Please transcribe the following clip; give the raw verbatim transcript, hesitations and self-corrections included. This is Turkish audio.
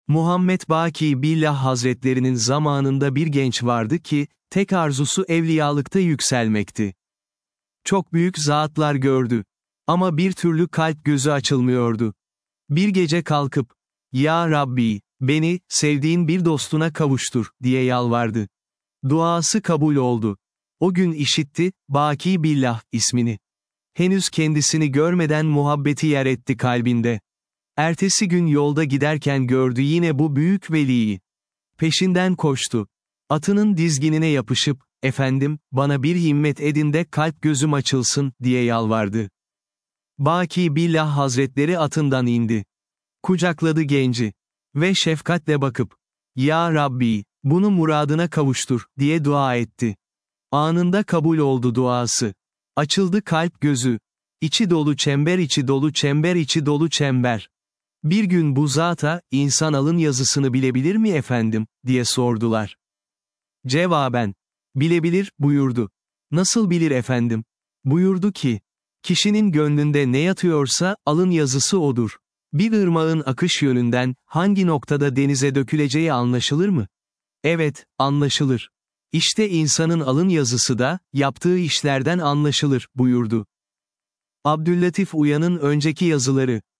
Muhammed Baki Billah Hazretlerinin zamanında bir genç vardı ki, tek arzusu evliyalıkta yükselmekti. Çok büyük zatlar gördü. Ama bir türlü kalp gözü açılmıyordu. Bir gece kalkıp, "Ya Rabbi, beni, sevdiğin bir dostuna kavuştur," diye yalvardı. Duası kabul oldu. O gün işitti, Baki Billah ismini. Henüz kendisini görmeden muhabbeti yer etti kalbinde. Ertesi gün yolda giderken gördü yine bu büyük veliyi. Peşinden koştu. Atının dizginine yapışıp, "Efendim, bana bir himmet edin de kalp gözüm açılsın," diye yalvardı. Baki Billah Hazretleri atından indi. Kucakladı genci. Ve şefkatle bakıp, "Ya Rabbi, bunu muradına kavuştur," diye dua etti. Anında kabul oldu duası. Açıldı kalp gözü. İçi dolu çember içi dolu çember içi dolu çember. Bir gün bu zata, "İnsan alın yazısını bilebilir mi efendim?" diye sordular. Cevaben, "Bilebilir," buyurdu. "Nasıl bilir efendim?" Buyurdu ki, "Kişinin gönlünde ne yatıyorsa, alın yazısı odur. Bir ırmağın akış yönünden, hangi noktada denize döküleceği anlaşılır mı? Evet, anlaşılır. İşte insanın alın yazısı da, yaptığı işlerden anlaşılır," buyurdu. Abdüllatif Uyan'ın önceki yazıları.